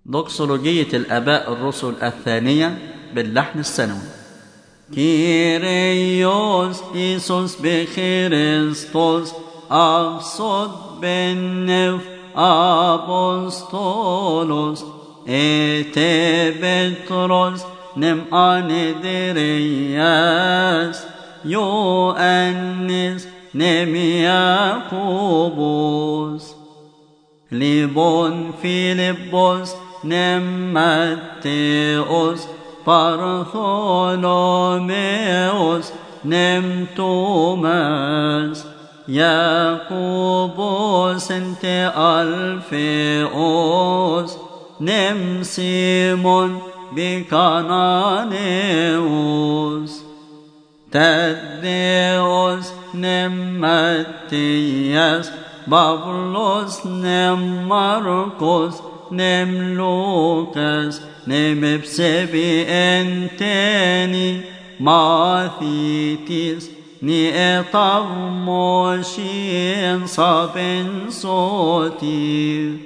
دوكسولوجية الآباء الرسل الثانية باللحن السنوي. كيريوس إيسوس بخريستوس أبصد بالنف أبوستولوس إتي بطرس نم أندرياس يوأنس نم يعقوبوس ليبون فيلبوس نم متيوس بارثولوميوس نم توماس يعقوبوس انت ألفيوس نم سيمون بكانانيوس تديوس نم متياس بابلوس نم ماركوس نم لوكاس نم بسبي انتني ماثيتيس نئطف موشين صابن صوتي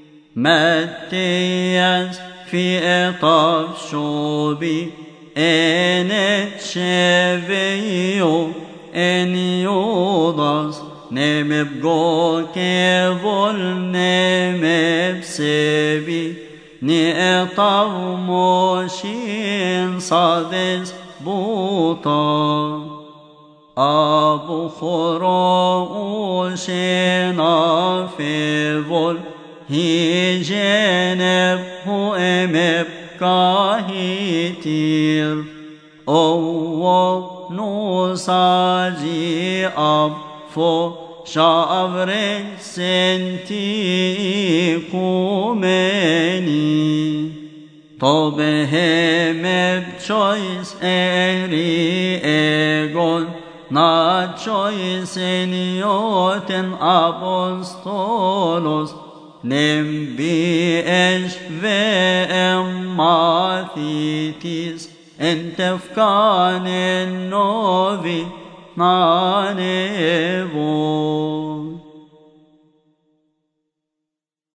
متياس في اطاف شوبي انت شفيو ان يوضاس نم بجو كيفول نم بسبي نئطف موشين صادس بوطا أبو خروشين أفيفول هي جنب هو امب كاهيتير أو نوساجي أبفو شعبر سنتي كومني طبهم بچويس اري اغون نا چويس نيوتن أبوستولوس نم بيش وماثيتيس انت فكان النوفي نانيبو